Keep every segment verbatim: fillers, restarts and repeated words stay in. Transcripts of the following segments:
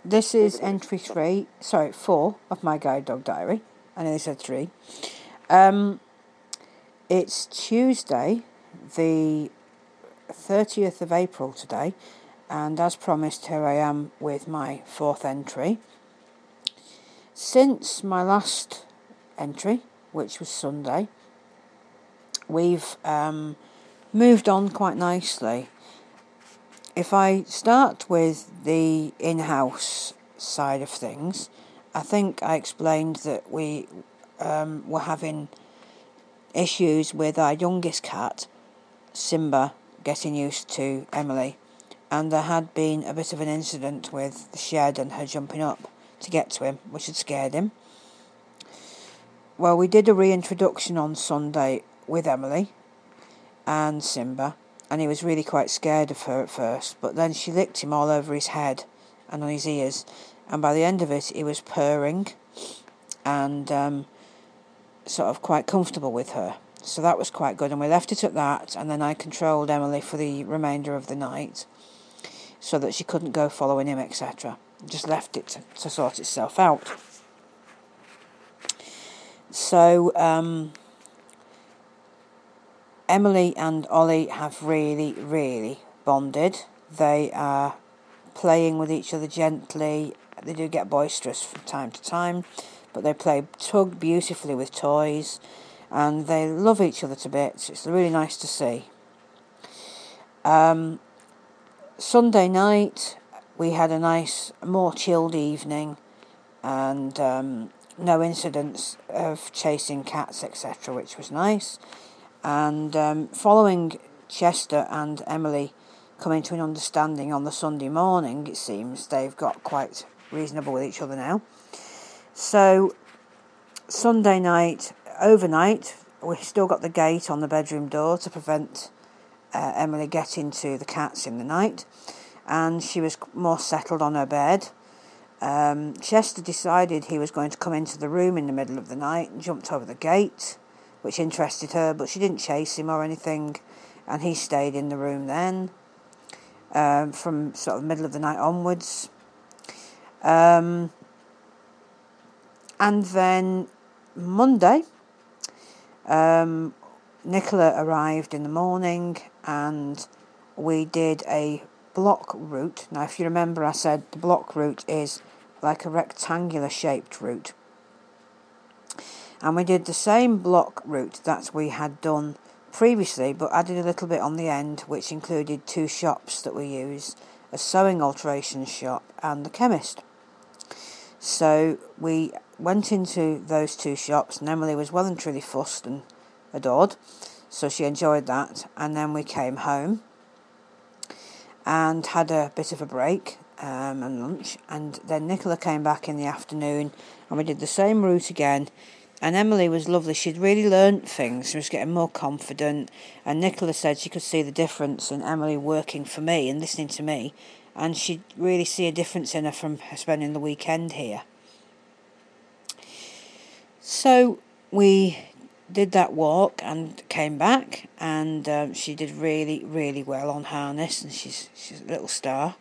this is entry three, sorry, four of my guide dog diary. I nearly said three. Um, it's Tuesday, the thirtieth of April today, and as promised, here I am with my fourth entry. Since my last entry, which was Sunday, we've um, moved on quite nicely. If I start with the in-house side of things, I think I explained that we um, were having issues with our youngest cat, Simba, getting used to Emily, and there had been a bit of an incident with the shed and her jumping up to get to him, which had scared him. Well, we did a reintroduction on Sunday with Emily and Simba, and he was really quite scared of her at first, but then she licked him all over his head and on his ears, and by the end of it he was purring and um, sort of quite comfortable with her. So that was quite good, and we left it at that, and then I controlled Emily for the remainder of the night so that she couldn't go following him, et cetera. Just left it to, to sort itself out. So um, Emily and Ollie have really, really bonded. They are playing with each other gently. They do get boisterous from time to time, but they play tug beautifully with toys, and they love each other to bits. It's really nice to see. Um, Sunday night, we had a nice, more chilled evening, and um, no incidents of chasing cats, et cetera, which was nice. And um, following Chester and Emily coming to an understanding on the Sunday morning, it seems they've got quite reasonable with each other now. So Sunday night, overnight, we still got the gate on the bedroom door to prevent uh, Emily getting to the cats in the night, and she was more settled on her bed. Um, Chester decided he was going to come into the room in the middle of the night and jumped over the gate, which interested her, but she didn't chase him or anything, and he stayed in the room then, um, from sort of middle of the night onwards. Um, and then Monday, um, Nicola arrived in the morning, and we did a block route. Now, if you remember, I said the block route is like a rectangular shaped route. And we did the same block route that we had done previously, but added a little bit on the end, which included two shops that we use, a sewing alterations shop and the chemist. So we went into those two shops, and Emily was well and truly fussed and adored, so she enjoyed that. And then we came home and had a bit of a break um, and lunch, and then Nicola came back in the afternoon, and we did the same route again. And Emily was lovely. She'd really learnt things. She was getting more confident. And Nicola said she could see the difference in Emily working for me and listening to me. And she'd really see a difference in her from her spending the weekend here. So we did that walk and came back. And um, she did really, really well on harness. And she's, she's a little star.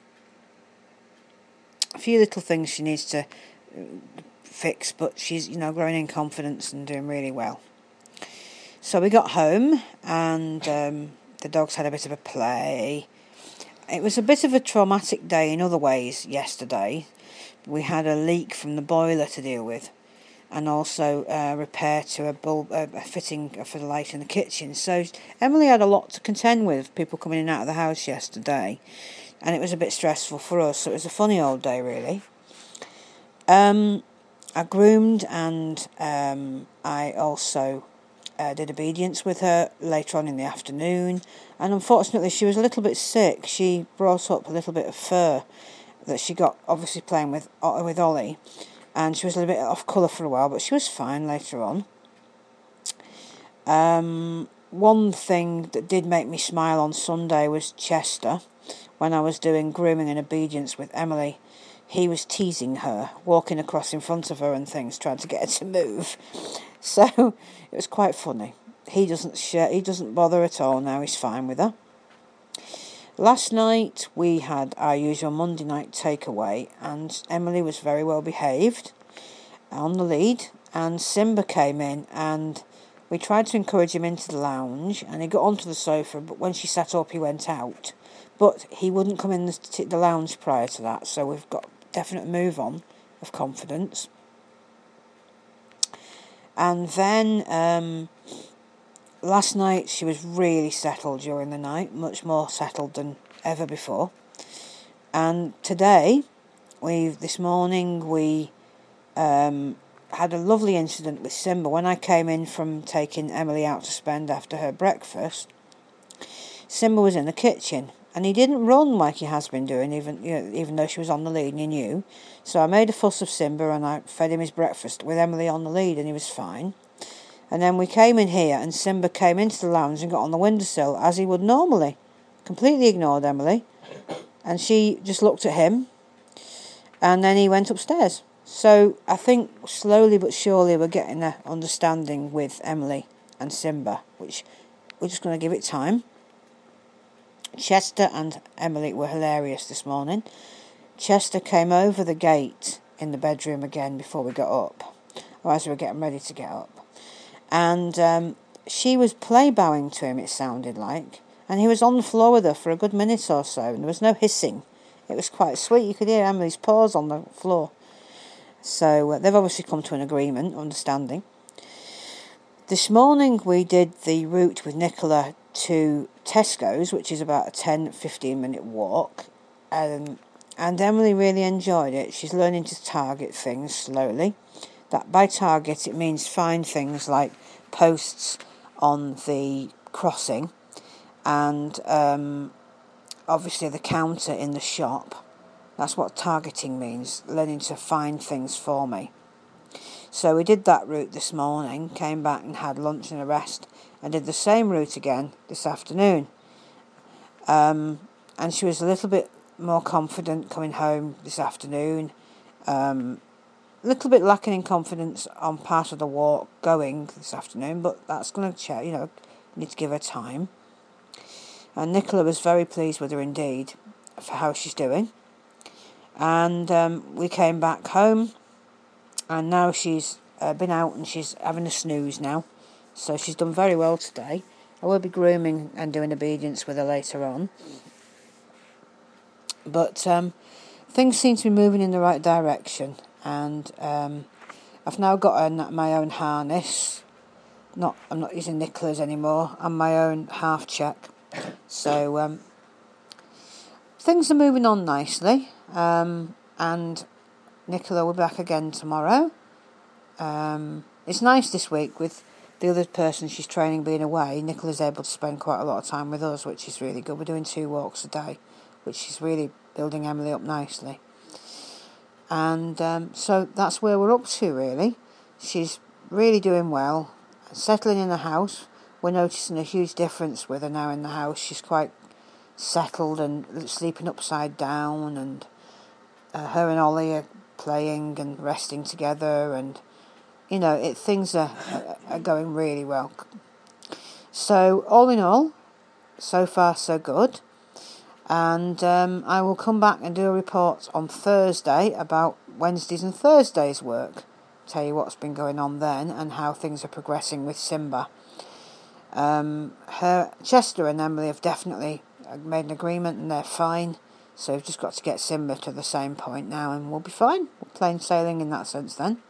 A few little things she needs to fix, but she's, you know, growing in confidence and doing really well. So we got home, and um, the dogs had a bit of a play. It was a bit of a traumatic day in other ways yesterday. We had a leak from the boiler to deal with, and also uh, repair to a bulb, uh, a fitting for the light in the kitchen. So Emily had a lot to contend with, people coming in and out of the house yesterday, and it was a bit stressful for us. So it was a funny old day, really. Um, I groomed, and um, I also uh, did obedience with her later on in the afternoon. And unfortunately, she was a little bit sick. She brought up a little bit of fur that she got, obviously playing with uh, with Ollie, and she was a little bit off colour for a while, but she was fine later on. Um, one thing that did make me smile on Sunday was Chester. When I was doing grooming and obedience with Emily, he was teasing her, walking across in front of her and things, trying to get her to move. So it was quite funny. He doesn't share, he doesn't bother at all now. He's fine with her. Last night we had our usual Monday night takeaway, and Emily was very well behaved on the lead, and Simba came in, and we tried to encourage him into the lounge, and he got onto the sofa, but when she sat up he went out. But he wouldn't come in the, t- the lounge prior to that, so we've got definite move on of confidence. And then um, last night she was really settled during the night, much more settled than ever before. And today, we this morning we um, had a lovely incident with Simba. When I came in from taking Emily out to spend after her breakfast, Simba was in the kitchen. And he didn't run like he has been doing, even you know, even though she was on the lead and he knew. So I made a fuss of Simba and I fed him his breakfast with Emily on the lead and he was fine. And then we came in here and Simba came into the lounge and got on the windowsill as he would normally. Completely ignored Emily. And she just looked at him and then he went upstairs. So I think slowly but surely we're getting an understanding with Emily and Simba, which we're just going to give it time. Chester and Emily were hilarious this morning. Chester came over the gate in the bedroom again before we got up, or as we were getting ready to get up. And um, she was play bowing to him, it sounded like. And he was on the floor with her for a good minute or so, and there was no hissing. It was quite sweet. You could hear Emily's paws on the floor. So uh, they've obviously come to an agreement, understanding. This morning we did the route with Nicola to Tesco's, which is about a ten to fifteen minute walk. Um, and Emily really enjoyed it. She's learning to target things slowly. That by target it means find things like posts on the crossing and um, obviously the counter in the shop. That's what targeting means, learning to find things for me. So we did that route this morning, came back and had lunch and a rest, and did the same route again this afternoon. Um, and she was a little bit more confident coming home this afternoon. Um, a little bit lacking in confidence on part of the walk going this afternoon, but that's going to change, you know, need to give her time. And Nicola was very pleased with her indeed for how she's doing. And um, we came back home. And now she's uh, been out and she's having a snooze now. So she's done very well today. I will be grooming and doing obedience with her later on. But um, things seem to be moving in the right direction. And um, I've now got a, my own harness. Not, I'm not using Nicola's anymore. And my own half check. So um, things are moving on nicely. Um, and Nicola will be back again tomorrow. Um, it's nice this week with the other person she's training being away. Nicola's able to spend quite a lot of time with us, which is really good. We're doing two walks a day, which is really building Emily up nicely. And um, so that's where we're up to, really. She's really doing well. Settling in the house. We're noticing a huge difference with her now in the house. She's quite settled and sleeping upside down, and uh, her and Ollie are playing and resting together, and you know it things are, are going really well. So all in all, so far so good. And um, I will come back and do a report on Thursday about Wednesdays and Thursdays work. Tell you what's been going on then and how things are progressing with Simba. Um, her Chester and Emily have definitely made an agreement and they're fine. So we've just got to get Simba to the same point now and we'll be fine. We're plain sailing in that sense then.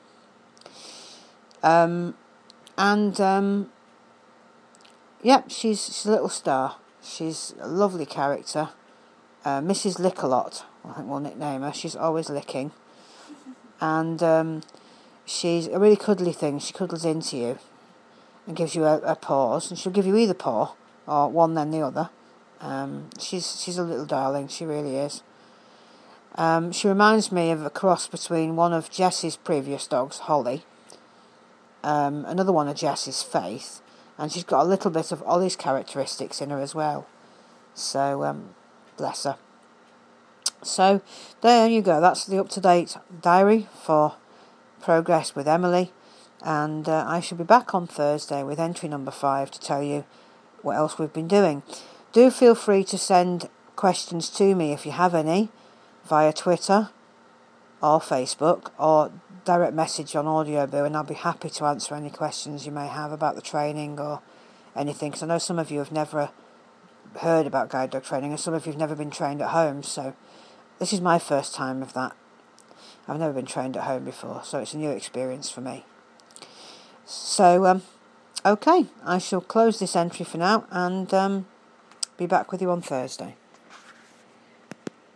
Um, and, um, yep, yeah, she's, she's a little star. She's a lovely character. Uh, Missus Lick-a-Lot, I think we'll nickname her. She's always licking. And um, she's a really cuddly thing. She cuddles into you and gives you a, a pause. And she'll give you either paw or one then the other. Um, she's she's a little darling, she really is. Um, she reminds me of a cross between one of Jess's previous dogs, Holly, um, another one of Jess's, Faith, and she's got a little bit of Ollie's characteristics in her as well. So, um, bless her. So, there you go. That's the up-to-date diary for progress with Emily. And uh, I shall be back on Thursday with entry number five to tell you what else we've been doing. Do feel free to send questions to me if you have any via Twitter or Facebook, or direct message on Audioboo, and I'll be happy to answer any questions you may have about the training or anything, because I know some of you have never heard about guide dog training and some of you have never been trained at home, so this is my first time of that. I've never been trained at home before, so it's a new experience for me. So, um, okay, I shall close this entry for now and um, be back with you on Thursday.